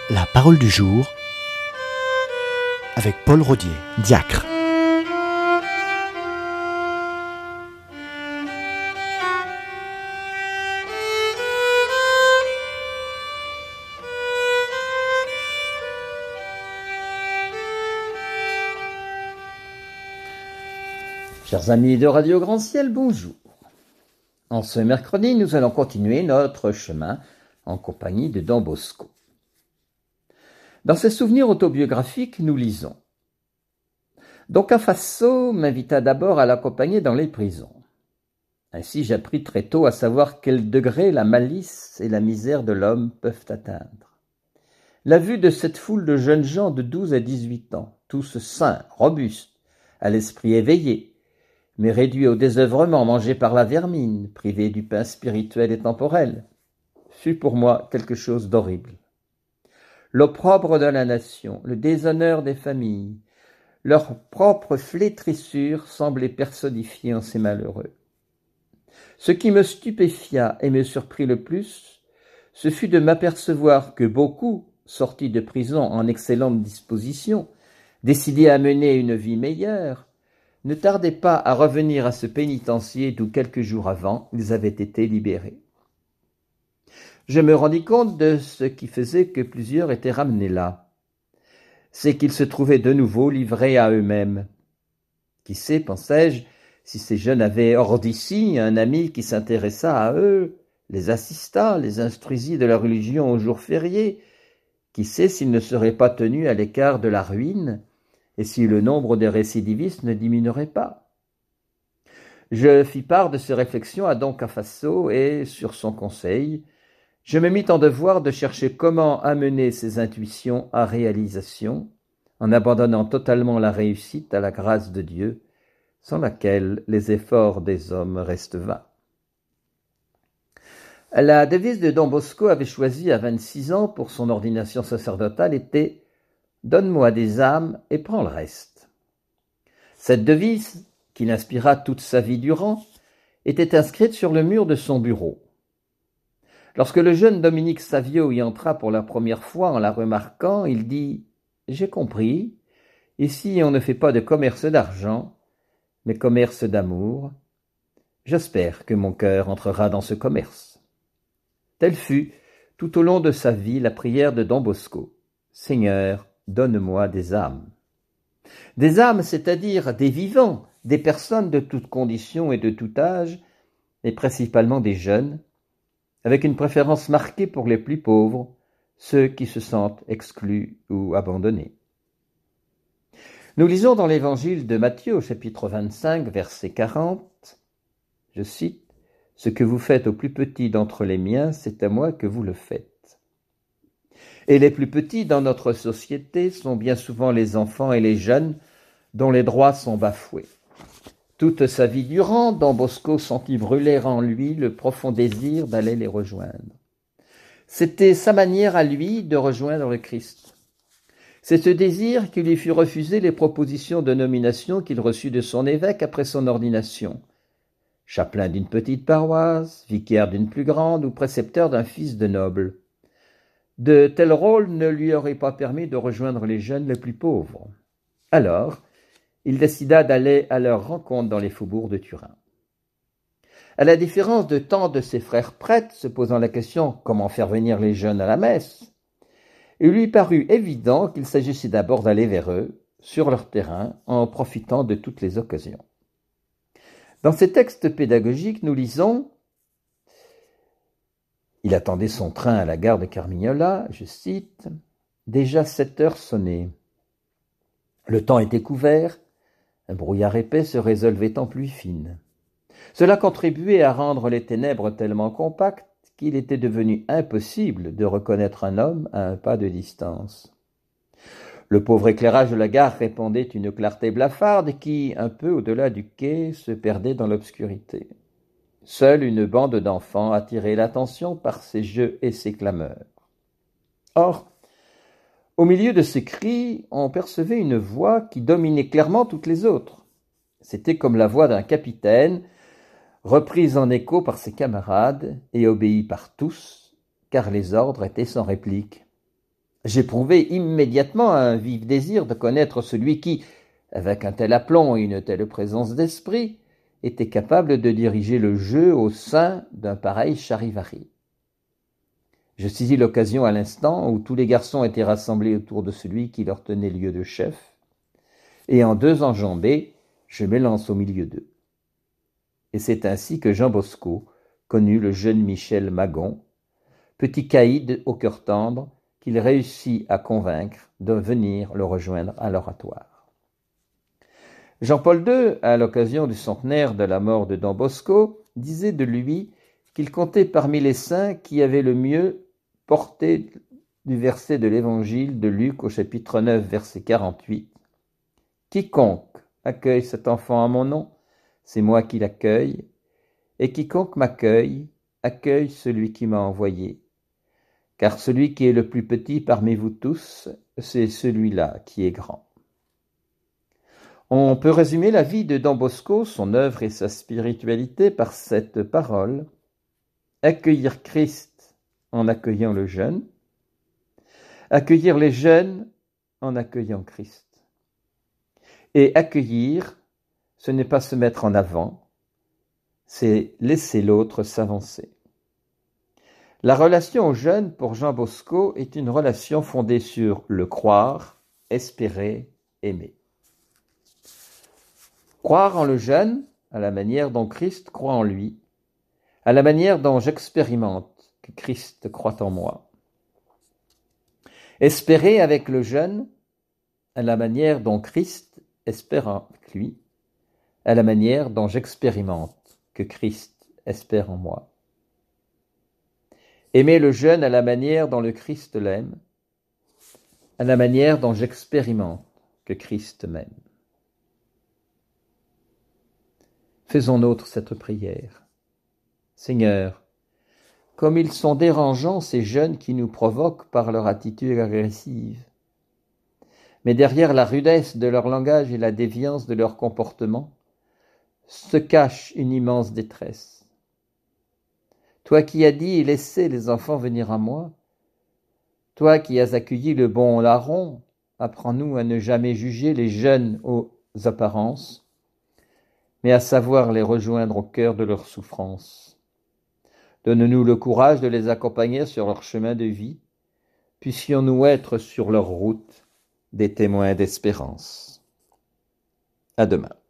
La parole du jour avec Paul Rodier, diacre. Chers amis de Radio Grand Ciel, bonjour. En ce mercredi, nous allons continuer notre chemin en compagnie de Don Bosco. Dans ses souvenirs autobiographiques, nous lisons « Don Cafasso m'invita d'abord à l'accompagner dans les prisons. Ainsi j'appris très tôt à savoir quel degré la malice et la misère de l'homme peuvent atteindre. La vue de cette foule de jeunes gens de 12 à 18 ans, tous sains, robustes, à l'esprit éveillé, mais réduits au désœuvrement, mangés par la vermine, privés du pain spirituel et temporel, fut pour moi quelque chose d'horrible. L'opprobre de la nation, le déshonneur des familles, leur propre flétrissure semblaient personnifiés en ces malheureux. Ce qui me stupéfia et me surprit le plus, ce fut de m'apercevoir que beaucoup, sortis de prison en excellente disposition, décidés à mener une vie meilleure, ne tardaient pas à revenir à ce pénitencier d'où quelques jours avant ils avaient été libérés. Je me rendis compte de ce qui faisait que plusieurs étaient ramenés là. C'est qu'ils se trouvaient de nouveau livrés à eux-mêmes. Qui sait, pensais-je, si ces jeunes avaient hors d'ici un ami qui s'intéressa à eux, les assista, les instruisit de la religion aux jours fériés, qui sait s'ils ne seraient pas tenus à l'écart de la ruine, et si le nombre des récidivistes ne diminuerait pas. Je fis part de ces réflexions à Don Cafasso et, sur son conseil, je me mis en devoir de chercher comment amener ces intuitions à réalisation, en abandonnant totalement la réussite à la grâce de Dieu, sans laquelle les efforts des hommes restent vains. La devise de Don Bosco avait choisie à 26 ans pour son ordination sacerdotale était « Donne-moi des âmes et prends le reste ». Cette devise, qui l'inspira toute sa vie durant, était inscrite sur le mur de son bureau. Lorsque le jeune Dominique Savio y entra pour la première fois en la remarquant, il dit « J'ai compris, ici on ne fait pas de commerce d'argent, mais commerce d'amour. J'espère que mon cœur entrera dans ce commerce. » Telle fut, tout au long de sa vie, la prière de Don Bosco. « Seigneur, donne-moi des âmes. » Des âmes, c'est-à-dire des vivants, des personnes de toutes conditions et de tout âge, et principalement des jeunes, avec une préférence marquée pour les plus pauvres, ceux qui se sentent exclus ou abandonnés. Nous lisons dans l'évangile de Matthieu, au chapitre 25, verset 40, je cite, « Ce que vous faites au plus petit d'entre les miens, c'est à moi que vous le faites. » Et les plus petits dans notre société sont bien souvent les enfants et les jeunes dont les droits sont bafoués. Toute sa vie durant, Don Bosco sentit brûler en lui le profond désir d'aller les rejoindre. C'était sa manière à lui de rejoindre le Christ. C'est ce désir qui lui fut refusé les propositions de nomination qu'il reçut de son évêque après son ordination. Chapelain d'une petite paroisse, vicaire d'une plus grande ou précepteur d'un fils de noble. De tels rôles ne lui auraient pas permis de rejoindre les jeunes les plus pauvres. Alors, il décida d'aller à leur rencontre dans les faubourgs de Turin. À la différence de tant de ses frères prêtres se posant la question « Comment faire venir les jeunes à la messe ?», il lui parut évident qu'il s'agissait d'abord d'aller vers eux, sur leur terrain, en profitant de toutes les occasions. Dans ces textes pédagogiques, nous lisons « Il attendait son train à la gare de Carmignola, je cite, « Déjà 7 heures sonnaient. Le temps était couvert, un brouillard épais se résolvait en pluie fine. Cela contribuait à rendre les ténèbres tellement compactes qu'il était devenu impossible de reconnaître un homme à un pas de distance. Le pauvre éclairage de la gare répandait une clarté blafarde qui, un peu au-delà du quai, se perdait dans l'obscurité. Seule une bande d'enfants attirait l'attention par ses jeux et ses clameurs. Or, au milieu de ces cris, on percevait une voix qui dominait clairement toutes les autres. C'était comme la voix d'un capitaine, reprise en écho par ses camarades et obéie par tous, car les ordres étaient sans réplique. J'éprouvai immédiatement un vif désir de connaître celui qui, avec un tel aplomb et une telle présence d'esprit, était capable de diriger le jeu au sein d'un pareil charivari. Je saisis l'occasion à l'instant où tous les garçons étaient rassemblés autour de celui qui leur tenait lieu de chef, et en 2 enjambées, je m'élance au milieu d'eux. Et c'est ainsi que Jean Bosco connut le jeune Michel Magon, petit caïd au cœur tendre, qu'il réussit à convaincre de venir le rejoindre à l'oratoire. Jean-Paul II, à l'occasion du centenaire de la mort de Don Bosco, disait de lui qu'il comptait parmi les saints qui avaient le mieux porté du verset de l'évangile de Luc au chapitre 9, verset 48. « Quiconque accueille cet enfant à mon nom, c'est moi qui l'accueille, et quiconque m'accueille, accueille celui qui m'a envoyé. Car celui qui est le plus petit parmi vous tous, c'est celui-là qui est grand. » On peut résumer la vie de Don Bosco, son œuvre et sa spiritualité par cette parole: accueillir Christ en accueillant le jeune, accueillir les jeunes en accueillant Christ. Et accueillir, ce n'est pas se mettre en avant, c'est laisser l'autre s'avancer. La relation aux jeunes pour Jean Bosco est une relation fondée sur le croire, espérer, aimer. Croire en le jeune, à la manière dont Christ croit en lui, à la manière dont j'expérimente que Christ croit en moi. Espérer avec le jeune, à la manière dont Christ espère avec lui, à la manière dont j'expérimente que Christ espère en moi. Aimer le jeune à la manière dont le Christ l'aime, à la manière dont j'expérimente que Christ m'aime. Faisons nôtre cette prière. Seigneur, comme ils sont dérangeants ces jeunes qui nous provoquent par leur attitude agressive, mais derrière la rudesse de leur langage et la déviance de leur comportement, se cache une immense détresse. Toi qui as dit « Laissez les enfants venir à moi », toi qui as accueilli le bon larron, apprends-nous à ne jamais juger les jeunes aux apparences, mais à savoir les rejoindre au cœur de leurs souffrances. Donne-nous le courage de les accompagner sur leur chemin de vie, puissions-nous être sur leur route des témoins d'espérance. À demain.